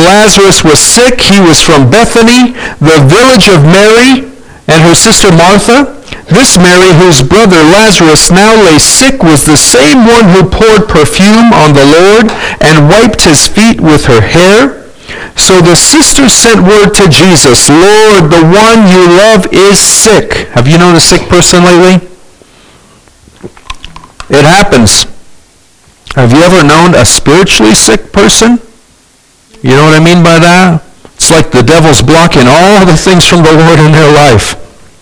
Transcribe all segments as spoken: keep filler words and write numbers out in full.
Lazarus was sick. He was from Bethany, the village of Mary and her sister Martha. This Mary, whose brother Lazarus now lay sick, was the same one who poured perfume on the Lord and wiped his feet with her hair. So the sisters sent word to Jesus, Lord, the one you love is sick. Have you known a sick person lately? It happens. Have you ever known a spiritually sick person? You know what I mean by that? It's like the devil's blocking all the things from the Lord in their life.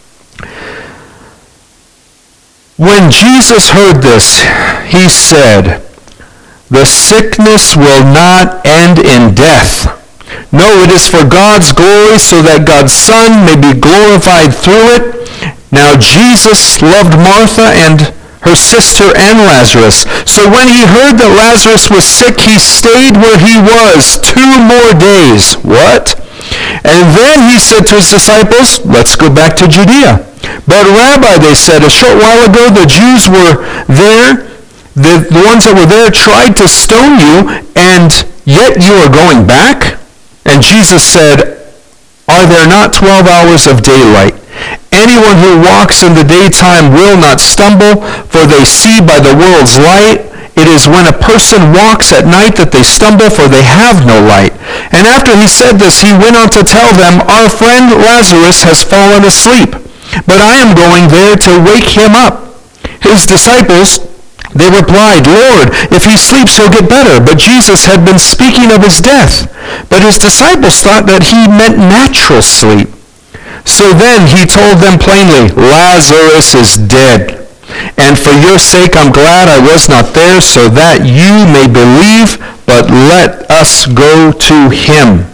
When Jesus heard this, he said, the sickness will not end in death. No, it is for God's glory, so that God's Son may be glorified through it. Now Jesus loved Martha and her sister and Lazarus. So when he heard that Lazarus was sick, he stayed where he was two more days. What? And then he said to his disciples, let's go back to Judea. But Rabbi, they said, a short while ago the Jews were there, the, the ones that were there tried to stone you, and yet you are going back? And Jesus said, are there not twelve hours of daylight? Anyone who walks in the daytime will not stumble, for they see by the world's light. It is when a person walks at night that they stumble, for they have no light. And after he said this, he went on to tell them, our friend Lazarus has fallen asleep, but I am going there to wake him up. His disciples, they replied, Lord, if he sleeps, he'll get better. But Jesus had been speaking of his death. But his disciples thought that he meant natural sleep. So then he told them plainly, Lazarus is dead. And for your sake I'm glad I was not there, so that you may believe, but let us go to him.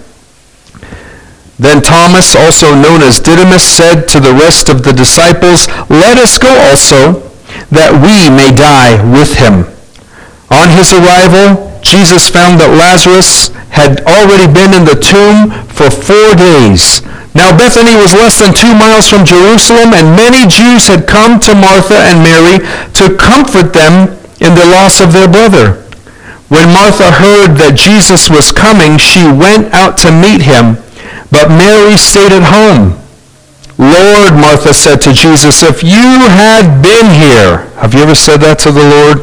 Then Thomas, also known as Didymus, said to the rest of the disciples, let us go also, that we may die with him. On his arrival, Jesus found that Lazarus had already been in the tomb for four days. Now Bethany was less than two miles from Jerusalem, and many Jews had come to Martha and Mary to comfort them in the loss of their brother. When Martha heard that Jesus was coming, she went out to meet him, but Mary stayed at home. Lord, Martha said to Jesus, if you had been here. Have you ever said that to the Lord?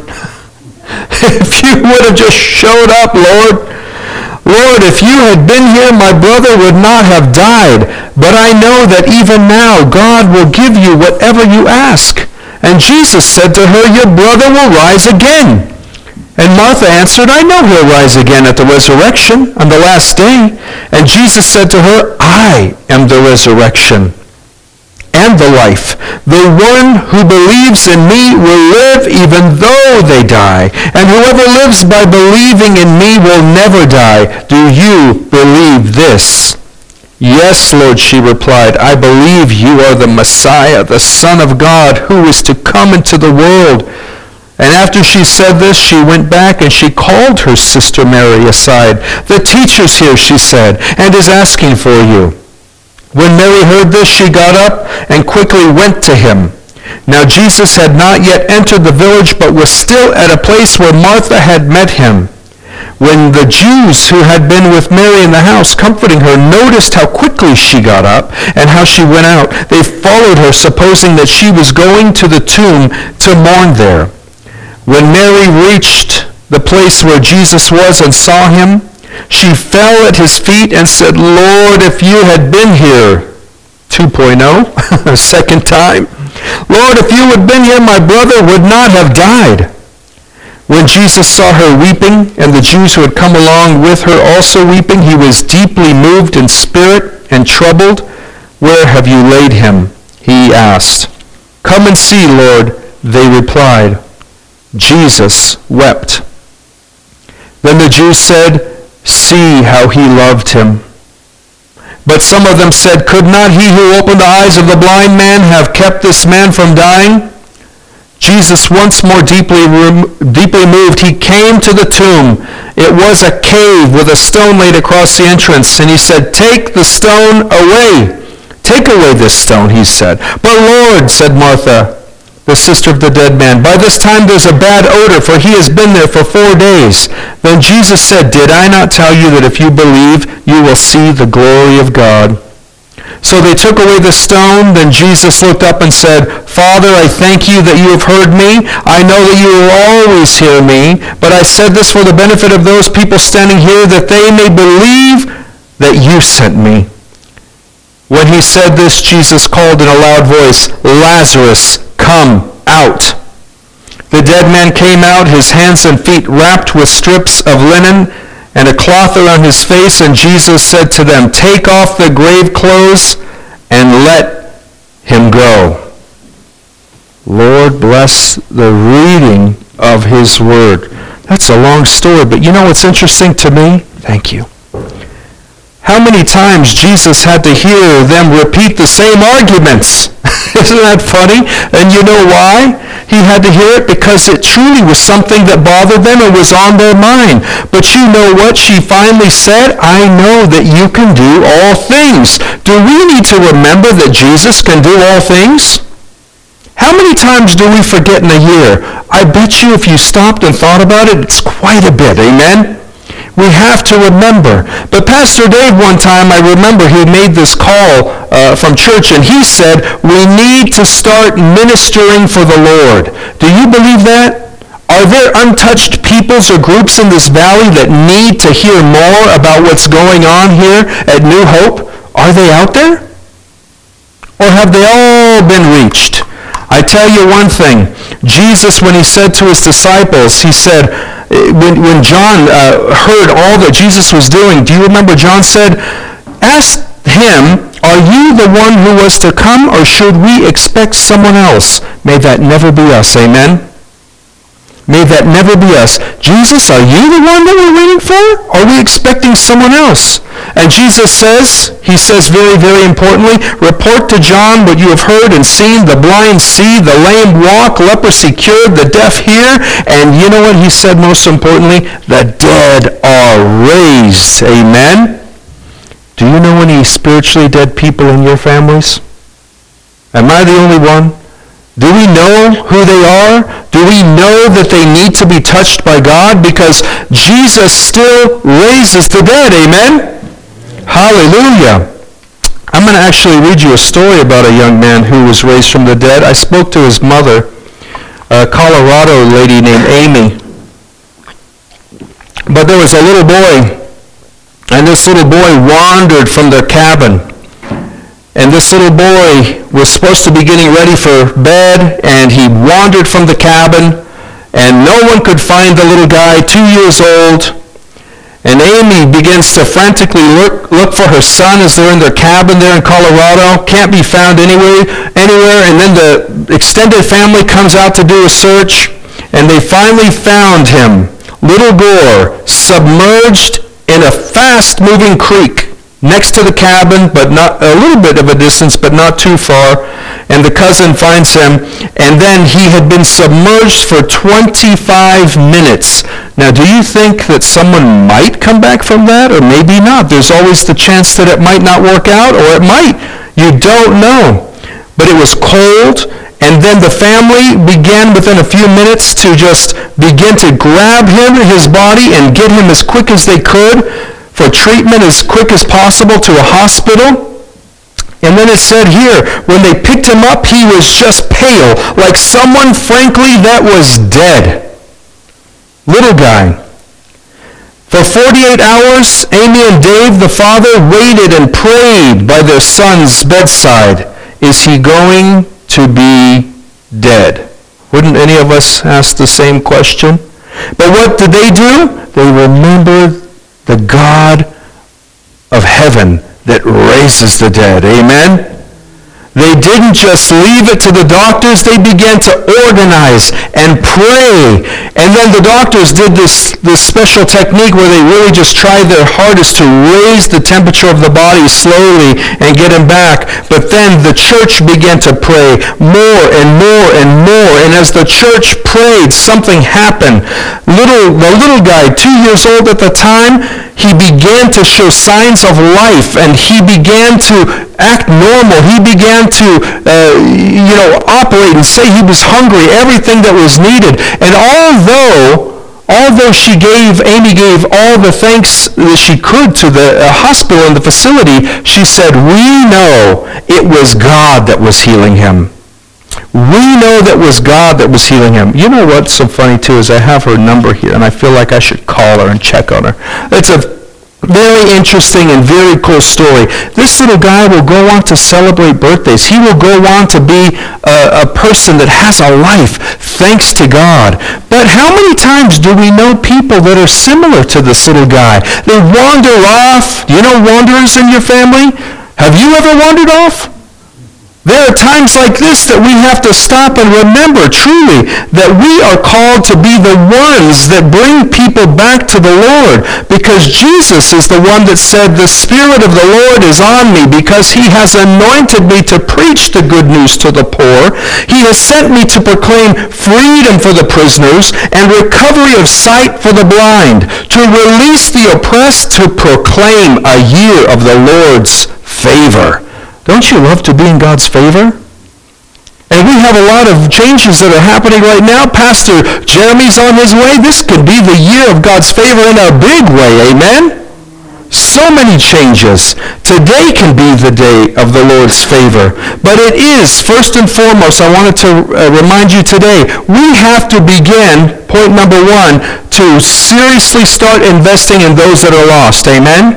If you would have just showed up, Lord. Lord, if you had been here, my brother would not have died. But I know that even now God will give you whatever you ask. And Jesus said to her, your brother will rise again. And Martha answered, I know he'll rise again at the resurrection on the last day. And Jesus said to her, I am the resurrection and the life. The one who believes in me will live even though they die. And whoever lives by believing in me will never die. Do you believe this? Yes, Lord, she replied. I believe you are the Messiah, the Son of God, who is to come into the world. And after she said this, she went back and she called her sister Mary aside. The teacher's here, she said, and is asking for you. When Mary heard this, she got up and quickly went to him. Now Jesus had not yet entered the village, but was still at a place where Martha had met him. When the Jews who had been with Mary in the house comforting her noticed how quickly she got up and how she went out, they followed her, supposing that she was going to the tomb to mourn there. When Mary reached the place where Jesus was and saw him, she fell at his feet and said, Lord, if you had been here, two point oh, a second time, Lord, if you had been here, my brother would not have died. When Jesus saw her weeping, and the Jews who had come along with her also weeping, he was deeply moved in spirit and troubled. Where have you laid him? He asked. Come and see, Lord, they replied. Jesus wept. Then the Jews said, see how he loved him. But some of them said, could not he who opened the eyes of the blind man have kept this man from dying? Jesus, once more deeply, deeply moved, he came to the tomb. It was a cave with a stone laid across the entrance. And he said, take the stone away. Take away this stone, he said. But Lord, said Martha, the sister of the dead man. By this time there's a bad odor, for he has been there for four days. Then Jesus said, Did I not tell you that if you believe, you will see the glory of God? So they took away the stone. Then Jesus looked up and said, Father, I thank you that you have heard me. I know that you will always hear me, but I said this for the benefit of those people standing here, that they may believe that you sent me. When he said this, Jesus called in a loud voice, Lazarus, come out. The dead man came out, his hands and feet wrapped with strips of linen and a cloth around his face, and Jesus said to them, Take off the grave clothes and let him go. Lord, bless the reading of his word. That's a long story, but you know what's interesting to me? Thank you. How many times Jesus had to hear them repeat the same arguments. Isn't that funny? And you know why he had to hear it? Because it truly was something that bothered them and was on their mind. But you know what she finally said? I know that you can do all things. Do we need to remember that Jesus can do all things? How many times do we forget in a year? I bet you if you stopped and thought about it, it's quite a bit. Amen? We have to remember. But Pastor Dave, one time, I remember he made this call uh, from church, and he said, we need to start ministering for the Lord. Do you believe that? Are there untouched peoples or groups in this valley that need to hear more about what's going on here at New Hope? Are they out there? Or have they all been reached? I tell you one thing. Jesus, when he said to his disciples, he said, When, when John uh, heard all that Jesus was doing, do you remember John said, ask him, are you the one who was to come, or should we expect someone else? May that never be us. Amen? May that never be us. Jesus, are you the one that we're waiting for? Or are we expecting someone else? And Jesus says, he says very, very importantly, report to John what you have heard and seen. The blind see, the lame walk, leprosy cured, the deaf hear. And you know what he said most importantly? The dead are raised. Amen? Do you know any spiritually dead people in your families? Am I the only one? Do we know who they are? Do we know that they need to be touched by God? Because Jesus still raises the dead. Amen? Hallelujah. I'm going to actually read you a story about a young man who was raised from the dead. I spoke to his mother, a Colorado lady named Amy. But there was a little boy, and this little boy wandered from their cabin. And this little boy was supposed to be getting ready for bed, and he wandered from the cabin, and no one could find the little guy, two years old. And Amy begins to frantically look, look for her son as they're in their cabin there in Colorado. Can't be found anywhere, anywhere. And then the extended family comes out to do a search, and they finally found him, little Gore, submerged in a fast-moving creek next to the cabin, but not a little bit of a distance, but not too far. And the cousin finds him, and then he had been submerged for twenty-five minutes. Now, do you think that someone might come back from that, or maybe not? There's always the chance that it might not work out, or it might. You don't know. But it was cold, and then the family began within a few minutes to just begin to grab him, his body, and get him as quick as they could for treatment as quick as possible to a hospital. And then it said here, when they picked him up, he was just pale, like someone, frankly, that was dead. Little guy. For forty-eight hours, Amy and Dave, the father, waited and prayed by their son's bedside. Is he going to be dead? Wouldn't any of us ask the same question? But what did they do? They remembered the God of heaven that raises the dead. Amen? They didn't just leave it to the doctors. They began to organize and pray. And then the doctors did this, this special technique where they really just tried their hardest to raise the temperature of the body slowly and get him back. But then the church began to pray more and more and more. And as the church prayed, something happened. Little, the little guy, two years old at the time, he began to show signs of life, and he began to act normal. He began to, uh, you know, operate and say he was hungry, everything that was needed. And although, although she gave, Amy gave all the thanks that she could to the uh, hospital and the facility, she said, we know it was God that was healing him. We know that was God that was healing him. You know what's so funny too is I have her number here, and I feel like I should call her and check on her. It's a very interesting and very cool story. This little guy will go on to celebrate birthdays. He will go on to be a, a person that has a life, thanks to God. But how many times do we know people that are similar to this little guy? They wander off. Do you know wanderers in your family? Have you ever wandered off? There are times like this that we have to stop and remember truly that we are called to be the ones that bring people back to the Lord, because Jesus is the one that said, the Spirit of the Lord is on me because he has anointed me to preach the good news to the poor. He has sent me to proclaim freedom for the prisoners and recovery of sight for the blind, to release the oppressed, to proclaim a year of the Lord's favor. Don't you love to be in God's favor? And we have a lot of changes that are happening right now. Pastor Jeremy's on his way. This could be the year of God's favor in a big way. Amen? So many changes. Today can be the day of the Lord's favor. But it is, first and foremost, I wanted to uh, remind you today, we have to begin, point number one, to seriously start investing in those that are lost. Amen?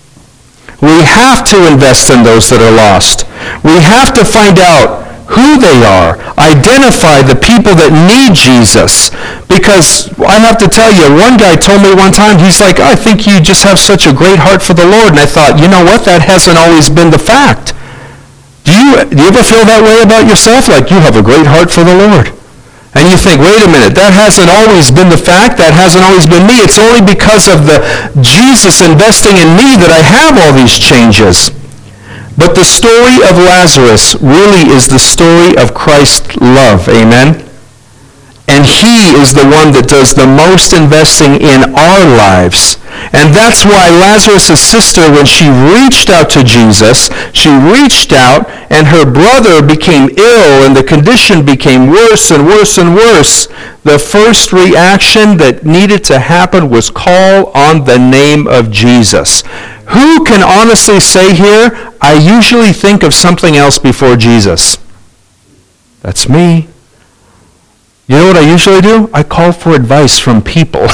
We have to invest in those that are lost. We have to find out who they are. Identify the people that need Jesus. Because I have to tell you, one guy told me one time, he's like, I think you just have such a great heart for the Lord. And I thought, you know what? That hasn't always been the fact. Do you, do you ever feel that way about yourself? Like you have a great heart for the Lord. And you think, wait a minute, that hasn't always been the fact. That hasn't always been me. It's only because of the Jesus investing in me that I have all these changes. But the story of Lazarus really is the story of Christ's love. Amen? And he is the one that does the most investing in our lives. And that's why Lazarus' sister, when she reached out to Jesus, she reached out and her brother became ill and the condition became worse and worse and worse. The first reaction that needed to happen was call on the name of Jesus. Who can honestly say here, I usually think of something else before Jesus? That's me. You know what I usually do? I call for advice from people.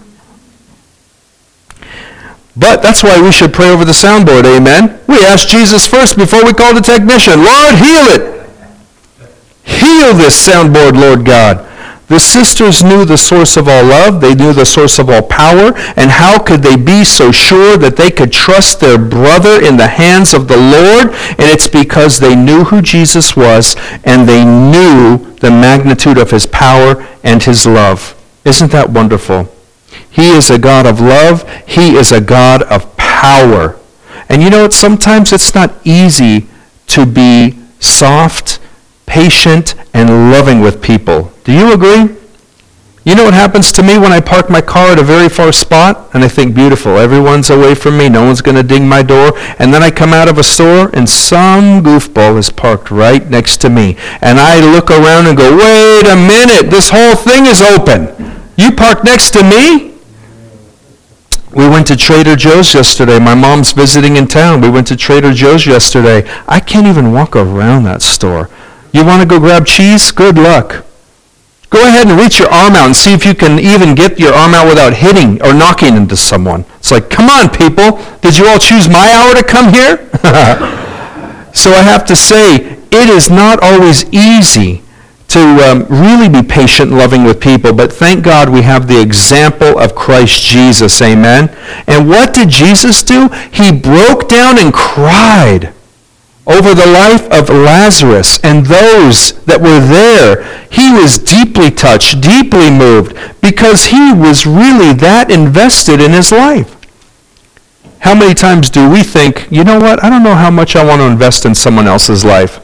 But that's why we should pray over the soundboard, amen? We ask Jesus first before we call the technician. Lord, heal it. Heal this soundboard, Lord God. The sisters knew the source of all love. They knew the source of all power. And how could they be so sure that they could trust their brother in the hands of the Lord? And it's because they knew who Jesus was and they knew the magnitude of his power and his love. Isn't that wonderful? He is a God of love. He is a God of power. And you know what? Sometimes it's not easy to be soft, patient, and loving with people. Do you agree? You know what happens to me when I park my car at a very far spot? And I think, beautiful, everyone's away from me, no one's going to ding my door. And then I come out of a store and some goofball is parked right next to me. And I look around and go, wait a minute, this whole thing is open. You parked next to me? We went to Trader Joe's yesterday. My mom's visiting in town. We went to Trader Joe's yesterday. I can't even walk around that store. You want to go grab cheese? Good luck. Go ahead and reach your arm out and see if you can even get your arm out without hitting or knocking into someone. It's like, come on, people. Did you all choose my hour to come here? So I have to say, it is not always easy to um, really be patient and loving with people, but thank God we have the example of Christ Jesus, amen? And what did Jesus do? He broke down and cried over the life of Lazarus and those that were there. He was deeply touched, deeply moved, because he was really that invested in his life. How many times do we think, you know what, I don't know how much I want to invest in someone else's life.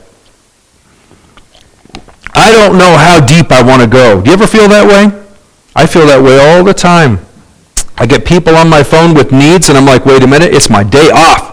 I don't know how deep I want to go. Do you ever feel that way? I feel that way all the time. I get people on my phone with needs, and I'm like, wait a minute, it's my day off.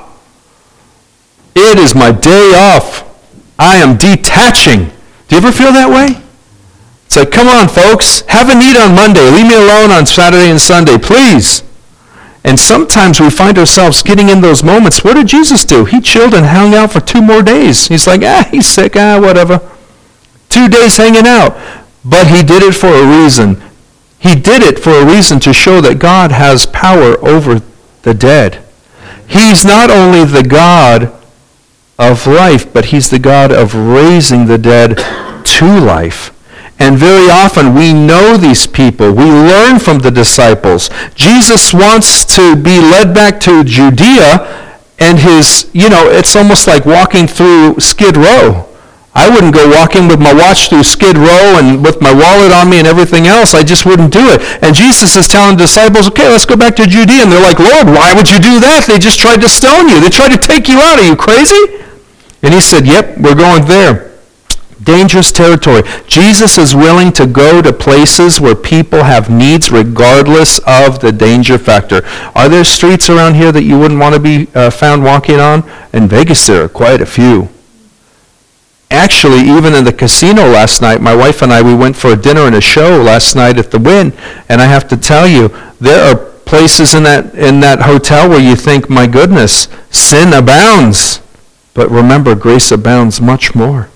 It is my day off. I am detaching. Do you ever feel that way? It's like, come on, folks, have a need on Monday. Leave me alone on Saturday and Sunday, please. And sometimes we find ourselves getting in those moments. What did Jesus do? He chilled and hung out for two more days. He's like, ah, he's sick, ah, whatever. Two days hanging out. But he did it for a reason. He did it for a reason to show that God has power over the dead. He's not only the God of life, but he's the God of raising the dead to life. And very often we know these people. We learn from the disciples. Jesus wants to be led back to Judea, and his, you know, it's almost like walking through Skid Row. I wouldn't go walking with my watch through Skid Row and with my wallet on me and everything else. I just wouldn't do it. And Jesus is telling the disciples, okay, let's go back to Judea. And they're like, Lord, why would you do that? They just tried to stone you. They tried to take you out. Are you crazy? And he said, yep, we're going there. Dangerous territory. Jesus is willing to go to places where people have needs regardless of the danger factor. Are there streets around here that you wouldn't want to be uh, found walking on? In Vegas, there are quite a few. Actually, even in the casino last night, my wife and I, we went for a dinner and a show last night at the Wynn, and I have to tell you, there are places in that in that hotel where you think, my goodness, sin abounds. But remember, grace abounds much more.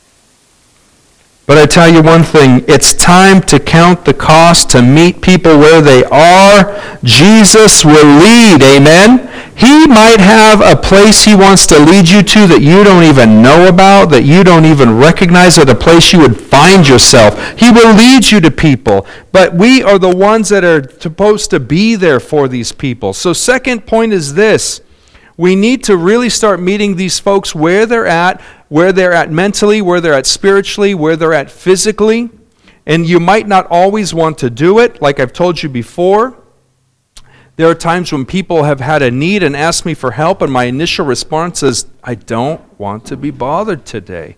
But I tell you one thing, it's time to count the cost to meet people where they are. Jesus will lead, amen? He might have a place he wants to lead you to that you don't even know about, that you don't even recognize, at a place you would find yourself. He will lead you to people. But we are the ones that are supposed to be there for these people. So second point is this. We need to really start meeting these folks where they're at, where they're at mentally, where they're at spiritually, where they're at physically. And you might not always want to do it, like I've told you before. There are times when people have had a need and asked me for help, and my initial response is, I don't want to be bothered today.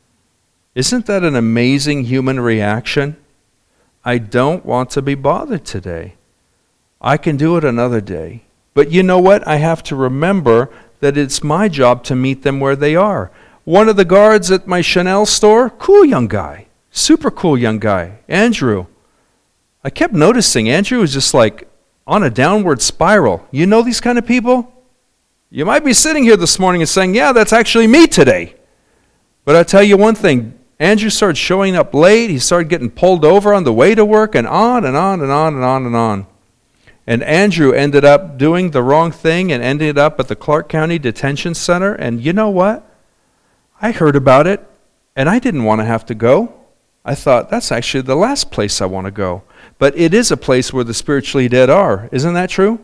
Isn't that an amazing human reaction? I don't want to be bothered today. I can do it another day. But you know what? I have to remember that it's my job to meet them where they are. One of the guards at my Chanel store, cool young guy, super cool young guy, Andrew. I kept noticing Andrew was just like on a downward spiral. You know these kind of people? You might be sitting here this morning and saying, yeah, that's actually me today. But I'll tell you one thing, Andrew started showing up late. He started getting pulled over on the way to work, and on and on and on and on and on. And Andrew ended up doing the wrong thing and ended up at the Clark County Detention Center. And you know what? I heard about it, and I didn't want to have to go. I thought, that's actually the last place I want to go. But it is a place where the spiritually dead are. Isn't that true?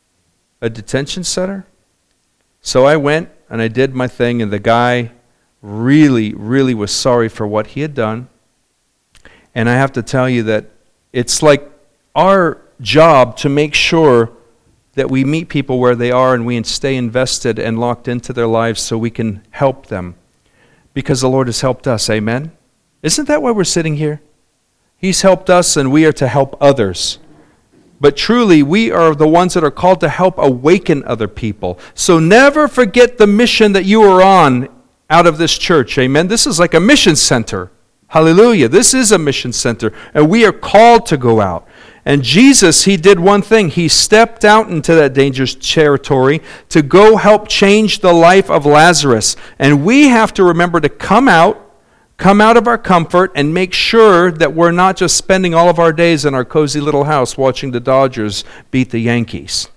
A detention center? So I went, and I did my thing, and the guy really, really was sorry for what he had done. And I have to tell you that it's like our job to make sure that we meet people where they are and we stay invested and locked into their lives so we can help them. Because the Lord has helped us, amen? Isn't that why we're sitting here? He's helped us and we are to help others. But truly, we are the ones that are called to help awaken other people. So never forget the mission that you are on out of this church, amen? This is like a mission center. Hallelujah. This is a mission center, and we are called to go out. And Jesus, he did one thing. He stepped out into that dangerous territory to go help change the life of Lazarus. And we have to remember to come out, come out of our comfort, and make sure that we're not just spending all of our days in our cozy little house watching the Dodgers beat the Yankees.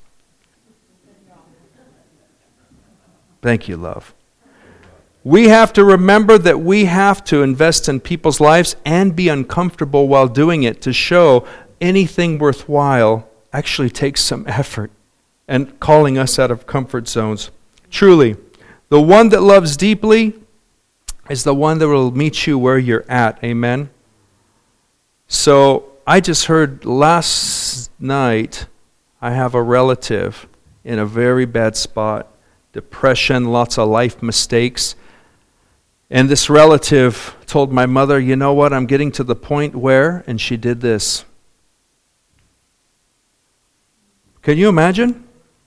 Thank you, love. We have to remember that we have to invest in people's lives and be uncomfortable while doing it to show anything worthwhile actually takes some effort and calling us out of comfort zones. Truly, the one that loves deeply is the one that will meet you where you're at. Amen? So I just heard last night I have a relative in a very bad spot. Depression, lots of life mistakes. And this relative told my mother, you know what, I'm getting to the point where, and she did this. Can you imagine?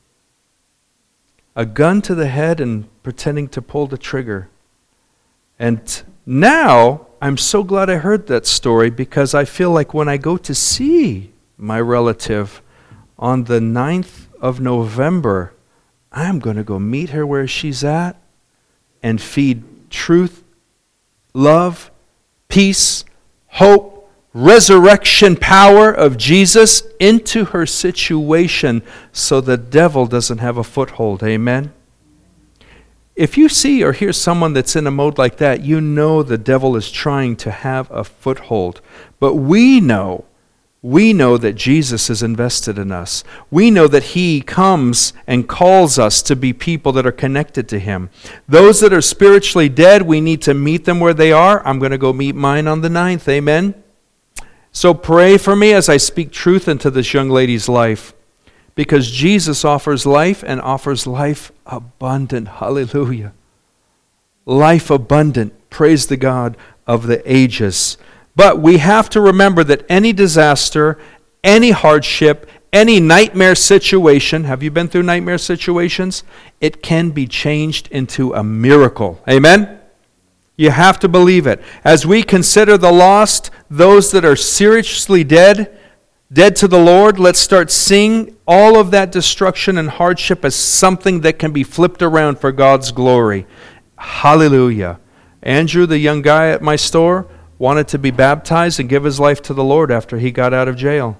A gun to the head and pretending to pull the trigger. And now, I'm so glad I heard that story, because I feel like when I go to see my relative on the ninth of November, I'm going to go meet her where she's at and feed truth, love, peace, hope, resurrection power of Jesus into her situation so the devil doesn't have a foothold. Amen? If you see or hear someone that's in a mode like that, you know the devil is trying to have a foothold. But we know, we know that Jesus is invested in us. We know that He comes and calls us to be people that are connected to Him. Those that are spiritually dead, we need to meet them where they are. I'm going to go meet mine on the ninth. Amen? So pray for me as I speak truth into this young lady's life. Because Jesus offers life and offers life abundant. Hallelujah. Life abundant. Praise the God of the ages. But we have to remember that any disaster, any hardship, any nightmare situation, have you been through nightmare situations? It can be changed into a miracle. Amen? You have to believe it. As we consider the lost, those that are seriously dead, dead to the Lord, let's start seeing all of that destruction and hardship as something that can be flipped around for God's glory. Hallelujah. Andrew, the young guy at my store, wanted to be baptized and give his life to the Lord after he got out of jail.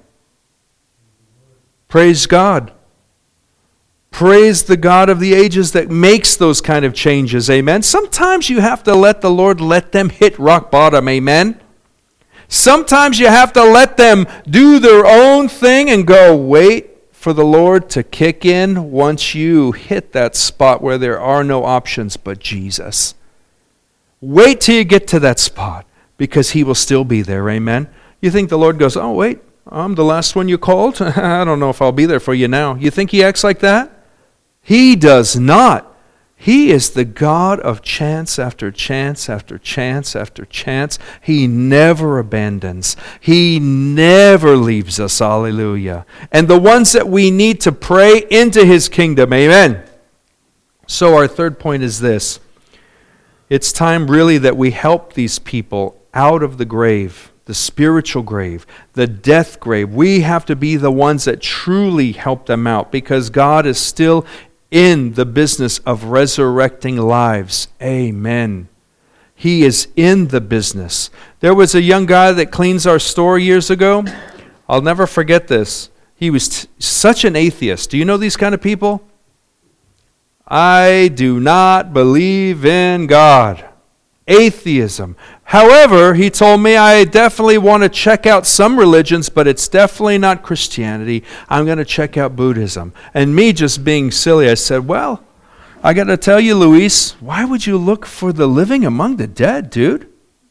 Praise God. Praise the God of the ages that makes those kind of changes. Amen. Sometimes you have to let the Lord let them hit rock bottom. Amen. Sometimes you have to let them do their own thing and go, wait for the Lord to kick in once you hit that spot where there are no options but Jesus. Wait till you get to that spot, because He will still be there. Amen. You think the Lord goes, oh, wait, I'm the last one you called? I don't know if I'll be there for you now. You think He acts like that? He does not. He is the God of chance after chance after chance after chance. He never abandons. He never leaves us. Hallelujah. And the ones that we need to pray into His kingdom. Amen. So our third point is this. It's time really that we help these people out of the grave, the spiritual grave, the death grave. We have to be the ones that truly help them out, because God is still in the business of resurrecting lives. Amen. He is in the business. There was a young guy that cleans our store years ago. I'll never forget this. He was t- such an atheist. Do you know these kind of people? I do not believe in God. Atheism. However, he told me, I definitely want to check out some religions, but it's definitely not Christianity. I'm going to check out Buddhism. And me just being silly, I said, well, I got to tell you, Luis, why would you look for the living among the dead, dude?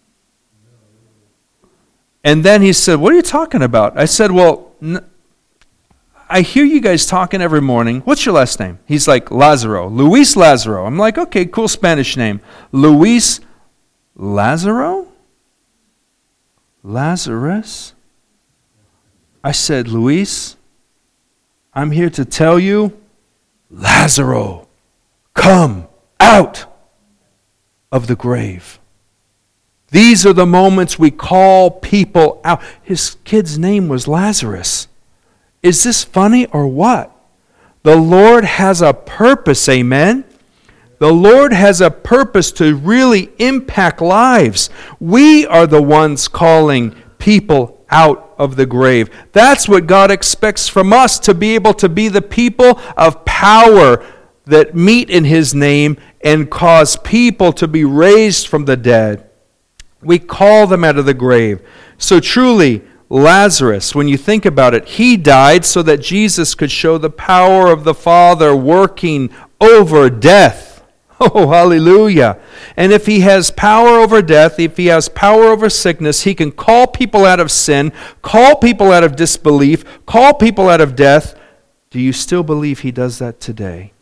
And then he said, what are you talking about? I said, well, n- I hear you guys talking every morning. What's your last name? He's like, Lazaro. Luis Lazaro. I'm like, okay, cool Spanish name. Luis Lazaro? Lazarus? I said, Luis, I'm here to tell you, Lazaro, come out of the grave. These are the moments we call people out. His kid's name was Lazarus. Is this funny or what? The Lord has a purpose, amen? The Lord has a purpose to really impact lives. We are the ones calling people out of the grave. That's what God expects from us, to be able to be the people of power that meet in His name and cause people to be raised from the dead. We call them out of the grave. So truly, Lazarus, when you think about it, he died so that Jesus could show the power of the Father working over death. Oh, hallelujah. And if He has power over death, if He has power over sickness, He can call people out of sin, call people out of disbelief, call people out of death. Do you still believe He does that today?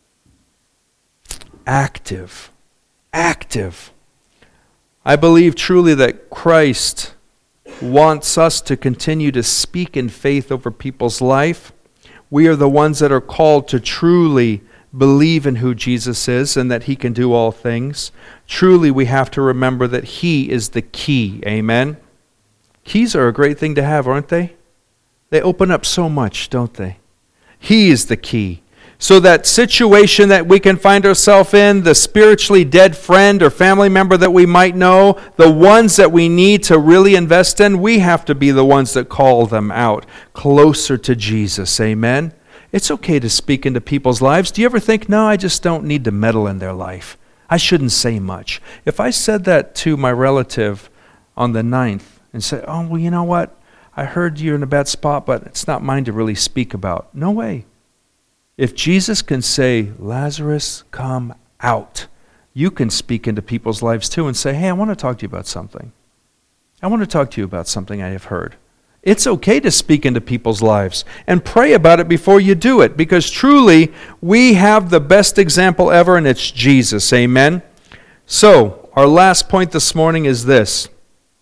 Active. Active. I believe truly that Christ wants us to continue to speak in faith over people's life. we are the ones that are called to truly believe in who Jesus is and that he can do all things. Truly, we have to remember that he is the key. Amen? Keys are a great thing to have, aren't they? They open up so much, don't they? He is the key. So that situation that we can find ourselves in, the spiritually dead friend or family member that we might know, the ones that we need to really invest in, we have to be the ones that call them out closer to Jesus. Amen? It's okay to speak into people's lives. Do you ever think, no, I just don't need to meddle in their life. I shouldn't say much. If I said that to my relative on the ninth and said, oh, well, you know what? I heard you're in a bad spot, but it's not mine to really speak about. No way. If Jesus can say, Lazarus, come out, you can speak into people's lives too and say, hey, I want to talk to you about something. I want to talk to you about something I have heard. It's okay to speak into people's lives and pray about it before you do it, because truly we have the best example ever, and it's Jesus. Amen? So, our last point this morning is this.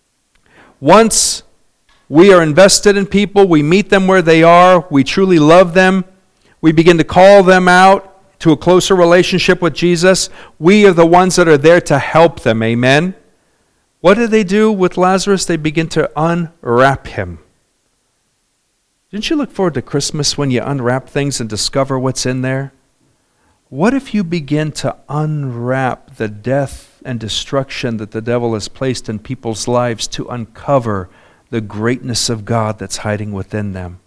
Once we are invested in people, we meet them where they are, we truly love them, we begin to call them out to a closer relationship with Jesus, we are the ones that are there to help them. Amen? What did they do with Lazarus? They begin to unwrap him. Didn't you look forward to Christmas when you unwrap things and discover what's in there? What if you begin to unwrap the death and destruction that the devil has placed in people's lives to uncover the greatness of God that's hiding within them?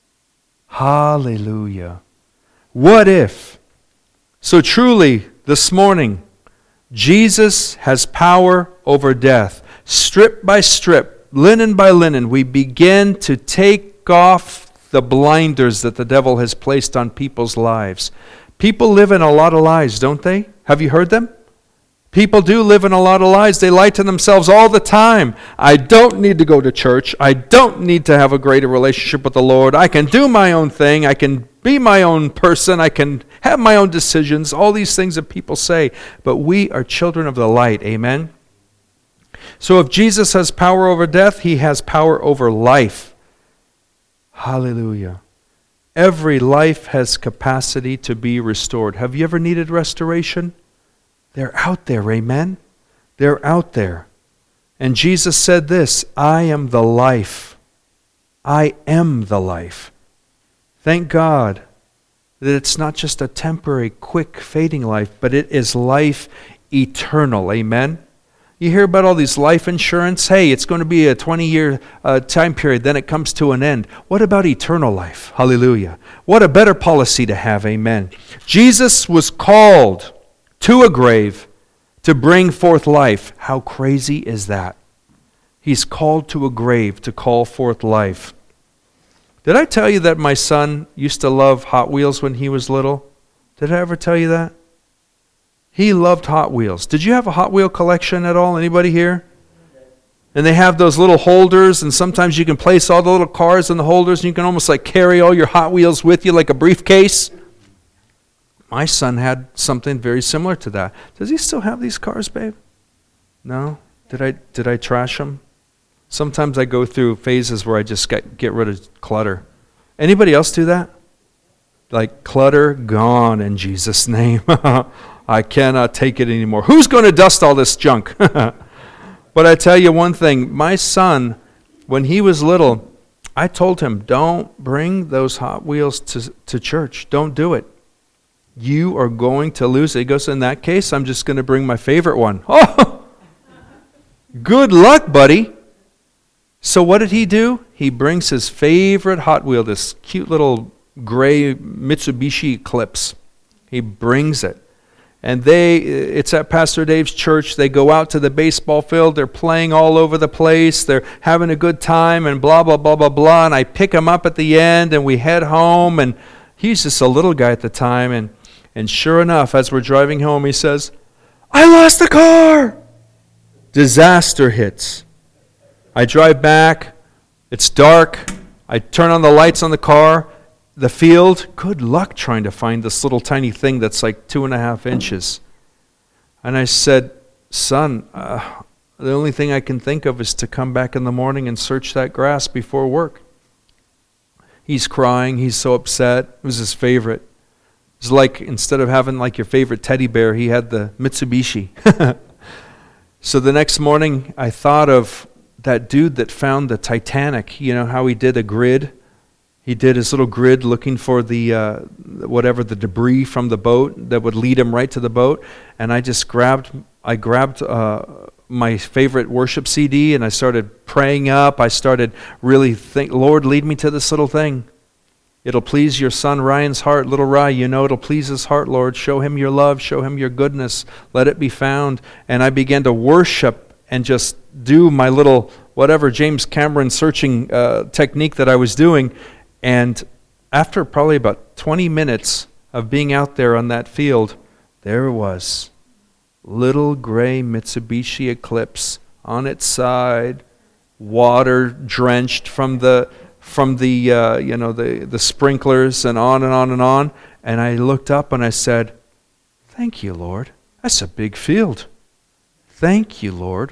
Hallelujah. What if? So truly, this morning, Jesus has power over death. Strip by strip, linen by linen, we begin to take off the blinders that the devil has placed on people's lives. People live in a lot of lies, don't they? Have you heard them? People do live in a lot of lies. They lie to themselves all the time. I don't need to go to church. I don't need to have a greater relationship with the Lord. I can do my own thing. I can be my own person. I can have my own decisions. All these things that people say. But we are children of the light. Amen? So if Jesus has power over death, he has power over life. Hallelujah. Every life has capacity to be restored. Have you ever needed restoration? They're out there, amen? They're out there. And Jesus said this, I am the life. I am the life. Thank God that it's not just a temporary, quick, fading life, but it is life eternal, amen? You hear about all these life insurance. Hey, it's going to be a twenty-year uh, time period, then it comes to an end. What about eternal life? Hallelujah. What a better policy to have, amen? Jesus was called to a grave to bring forth life. How crazy is that? He's called to a grave to call forth life. Did I tell you that my son used to love Hot Wheels when he was little? Did I ever tell you that? He loved Hot Wheels. Did you have a Hot Wheel collection at all? Anybody here? And they have those little holders, and sometimes you can place all the little cars in the holders, and you can almost like carry all your Hot Wheels with you like a briefcase. My son had something very similar to that. Does he still have these cars, babe? No? Did I did I trash them? Sometimes I go through phases where I just get, get rid of clutter. Anybody else do that? Like clutter gone in Jesus' name. I cannot take it anymore. Who's going to dust all this junk? But I tell you one thing. My son, when he was little, I told him, don't bring those Hot Wheels to, to church. Don't do it. You are going to lose it. He goes, in that case, I'm just going to bring my favorite one. Oh, good luck, buddy. So what did he do? He brings his favorite Hot Wheel, this cute little gray Mitsubishi Eclipse. He brings it. And they, it's at Pastor Dave's church. They go out to the baseball field. They're playing all over the place. They're having a good time and blah, blah, blah, blah, blah. And I pick him up at the end and we head home. And he's just a little guy at the time. And, and sure enough, as we're driving home, he says, I lost the car. Disaster hits. I drive back. It's dark. I turn on the lights on the car. The field, good luck trying to find this little tiny thing that's like two and a half inches. And I said, son, uh, the only thing I can think of is to come back in the morning and search that grass before work. He's crying. He's so upset. It was his favorite. It's like instead of having like your favorite teddy bear, he had the Mitsubishi. So the next morning, I thought of that dude that found the Titanic. You know how he did a grid? He did his little grid looking for the, uh, whatever, the debris from the boat that would lead him right to the boat. And I just grabbed, I grabbed uh, my favorite worship C D and I started praying up. I started really think, Lord, lead me to this little thing. It'll please your son Ryan's heart, little Rye. You know it'll please his heart, Lord. Show him your love. Show him your goodness. Let it be found. And I began to worship and just do my little, whatever, James Cameron searching uh, technique that I was doing. And after probably about twenty minutes of being out there on that field, there it was. Little gray Mitsubishi Eclipse on its side, water drenched from the from the uh, you know the the sprinklers and on and on and on. And I looked up and I said, "Thank you, Lord. That's a big field. Thank you, Lord."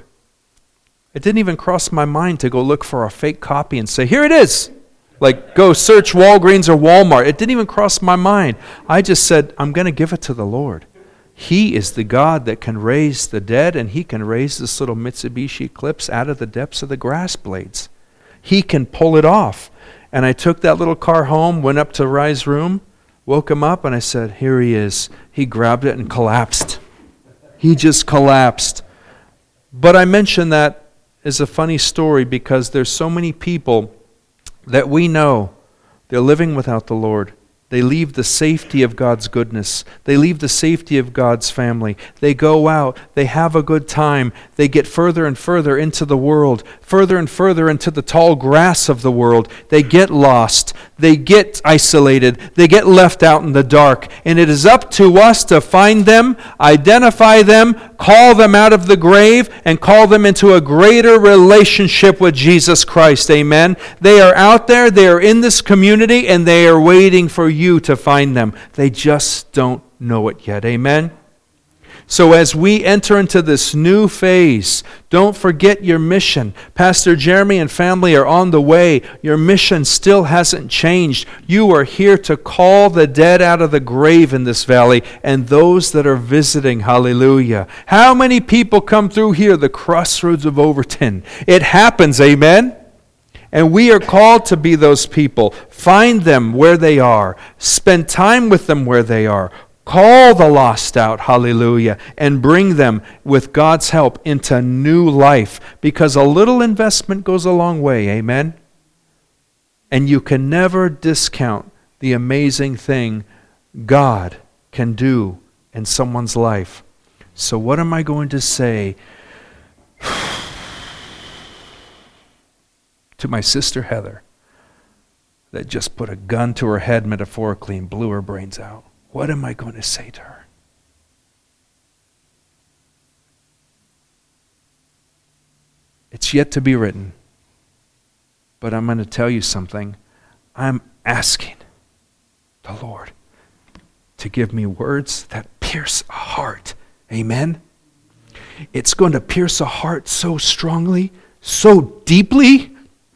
It didn't even cross my mind to go look for a fake copy and say, "Here it is." Like, go search Walgreens or Walmart. It didn't even cross my mind. I just said, I'm going to give it to the Lord. He is the God that can raise the dead, and He can raise this little Mitsubishi Eclipse out of the depths of the grass blades. He can pull it off. And I took that little car home, went up to Rye's room, woke him up, and I said, here he is. He grabbed it and collapsed. He just collapsed. But I mention that as a funny story because there's so many people that we know they're living without the Lord. They leave the safety of God's goodness. They leave the safety of God's family. They go out. They have a good time. They get further and further into the world, further and further into the tall grass of the world. They get lost. They get isolated. They get left out in the dark. And it is up to us to find them, identify them, call them out of the grave, and call them into a greater relationship with Jesus Christ. Amen. They are out there. They are in this community, and they are waiting for you to find them. They just don't know it yet. Amen. So as we enter into this new phase, don't forget your mission. Pastor Jeremy and family are on the way. Your mission still hasn't changed. You are here to call the dead out of the grave in this valley and those that are visiting. Hallelujah. How many people come through here, the crossroads of Overton? It happens, amen? And we are called to be those people. Find them where they are. Spend time with them where they are. Call the lost out, hallelujah, and bring them with God's help into new life. Because a little investment goes a long way, amen? And you can never discount the amazing thing God can do in someone's life. So what am I going to say to my sister Heather that just put a gun to her head metaphorically and blew her brains out? What am I going to say to her? It's yet to be written. But I'm going to tell you something. I'm asking the Lord to give me words that pierce a heart. Amen? It's going to pierce a heart so strongly, so deeply.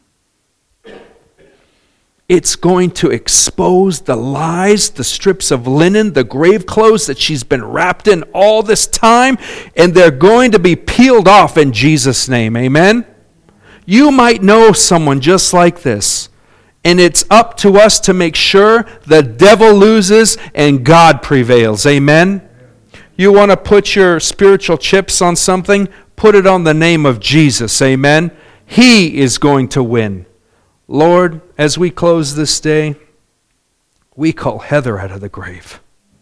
It's going to expose the lies, the strips of linen, the grave clothes that she's been wrapped in all this time, and they're going to be peeled off in Jesus' name. Amen? You might know someone just like this, and it's up to us to make sure the devil loses and God prevails. Amen? You want to put your spiritual chips on something? Put it on the name of Jesus. Amen? He is going to win. Lord, as we close this day, we call Heather out of the grave.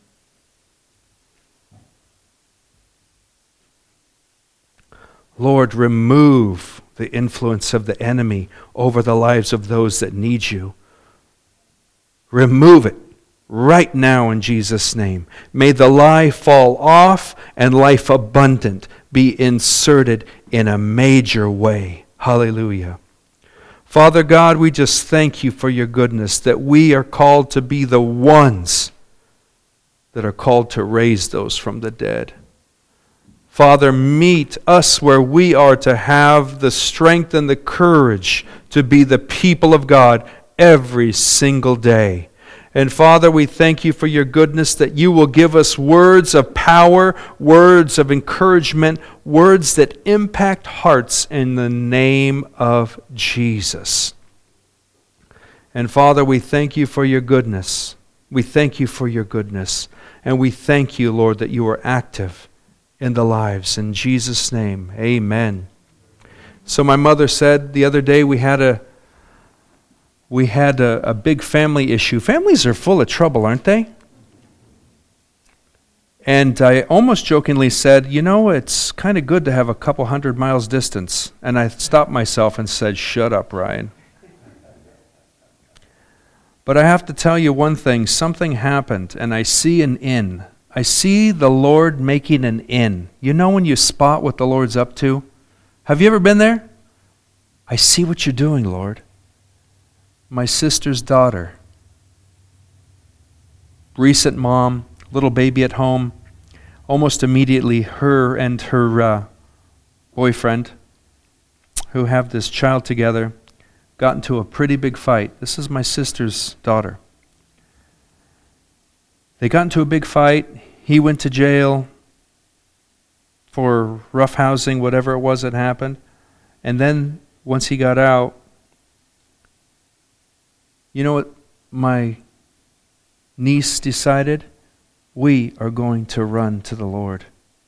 Lord, remove the influence of the enemy over the lives of those that need you. Remove it right now in Jesus' name. May the lie fall off and life abundant be inserted in a major way. Hallelujah. Father God, we just thank you for your goodness, that we are called to be the ones that are called to raise those from the dead. Father, meet us where we are to have the strength and the courage to be the people of God every single day. And Father, we thank you for your goodness, that you will give us words of power, words of encouragement, words that impact hearts in the name of Jesus. And Father, we thank you for your goodness. We thank you for your goodness. And we thank you, Lord, that you are active in the lives. In Jesus' name, amen. So my mother said the other day we had a we had a, a big family issue. Families are full of trouble, aren't they? And I almost jokingly said, you know, it's kind of good to have a couple hundred miles distance. And I stopped myself and said, shut up, Ryan. But I have to tell you one thing. Something happened, and I see an inn. I see the Lord making an inn. You know when you spot what the Lord's up to? Have you ever been there? I see what you're doing, Lord. My sister's daughter, recent mom, little baby at home, almost immediately her and her uh, boyfriend, who have this child together, got into a pretty big fight. This is my sister's daughter. They got into a big fight. He went to jail for roughhousing, whatever it was that happened. And then once he got out, you know what my niece decided? We are going to run to the Lord.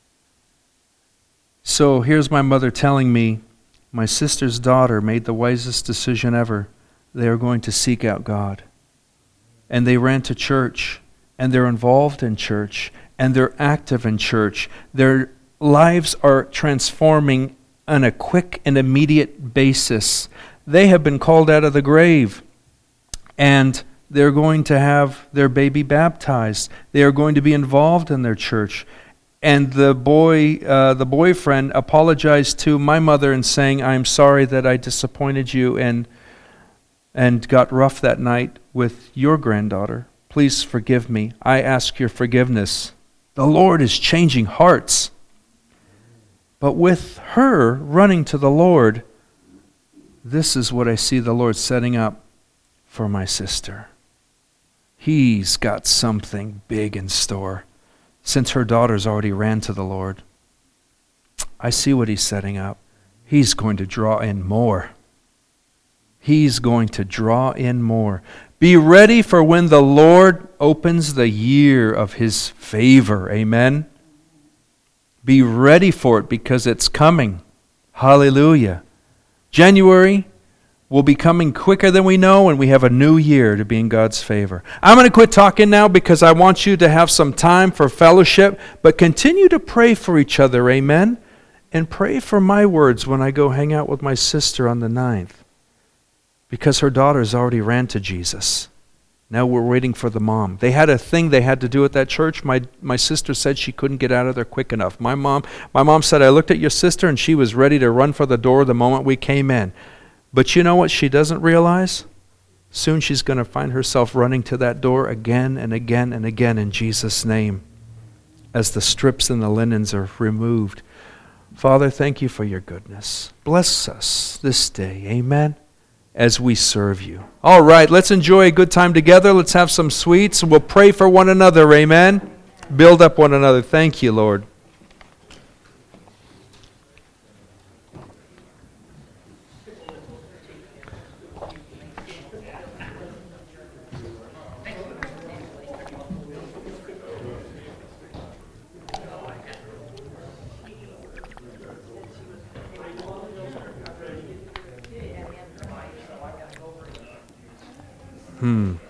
So here's my mother telling me, my sister's daughter made the wisest decision ever. They are going to seek out God. And they ran to church, and they're involved in church, and they're active in church. Their lives are transforming on a quick and immediate basis. They have been called out of the grave, and they're going to have their baby baptized. They are going to be involved in their church. And the boy, uh, the boyfriend apologized to my mother and saying, I'm sorry that I disappointed you and and got rough that night with your granddaughter. Please forgive me. I ask your forgiveness. The Lord is changing hearts. But with her running to the Lord, this is what I see the Lord setting up for my sister. He's got something big in store. Since her daughters already ran to the Lord, I see what he's setting up. He's going to draw in more. He's going to draw in more. Be ready for when the Lord opens the year of his favor. Amen. Be ready for it because it's coming. Hallelujah. January will be coming quicker than we know, and we have a new year to be in God's favor. I'm going to quit talking now because I want you to have some time for fellowship, but continue to pray for each other, amen? And pray for my words when I go hang out with my sister on the ninth, because her daughters already ran to Jesus. Now we're waiting for the mom. They had a thing they had to do at that church. My my sister said she couldn't get out of there quick enough. My mom, my mom said, I looked at your sister and she was ready to run for the door the moment we came in. But you know what she doesn't realize? Soon she's going to find herself running to that door again and again and again in Jesus' name as the strips and the linens are removed. Father, thank you for your goodness. Bless us this day, amen, as we serve you. All right, let's enjoy a good time together. Let's have some sweets. We'll pray for one another, amen. Build up one another. Thank you, Lord. Hmm.